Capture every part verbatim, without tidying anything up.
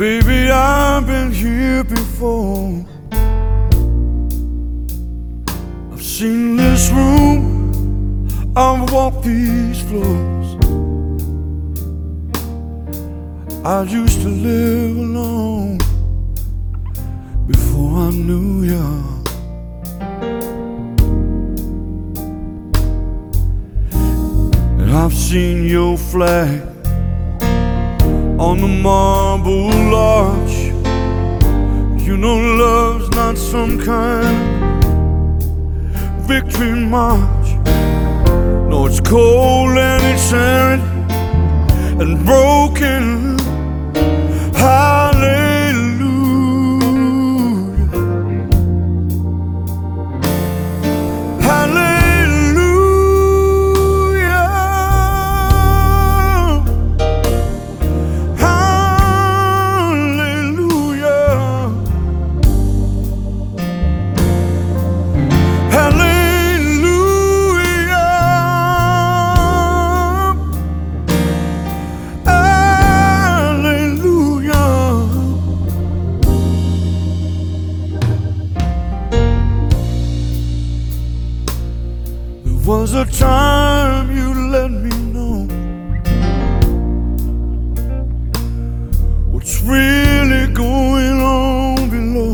Baby, I've been here before. I've seen this room, I've walked these floors. I used to live alone before I knew ya. And I've seen your flag on the marble arch. You know love's not some kind of victory march. No, it's cold and it's arid and broken. Hallelujah, hallelujah, hallelujah, was a time you let me know what's really going on below.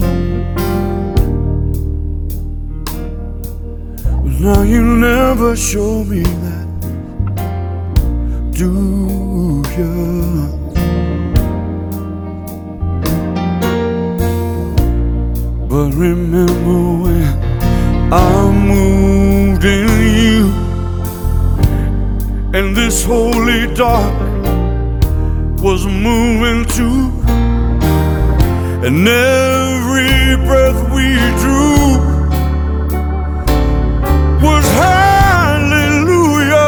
But now you never show me that, do ya? But remember when I moved in you, and this holy dark was moving too, and every breath we drew was hallelujah,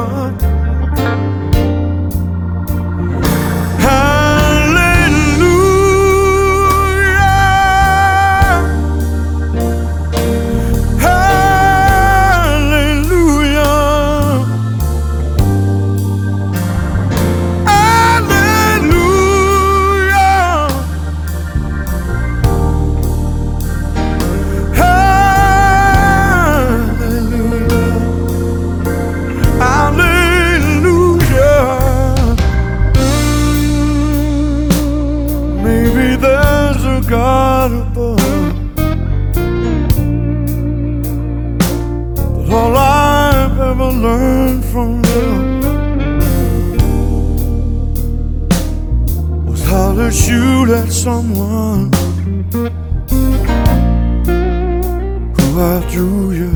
maybe there's a God above, but all I've ever learned from love was how to shoot at someone who outdrew you.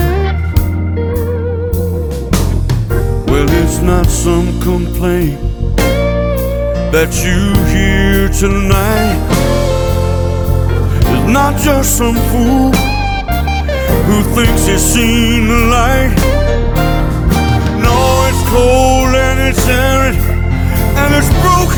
Well, it's not some complaint that you hear tonight. It's not just some fool who thinks he's seen the light. No, it's cold and it's arid and it's broken.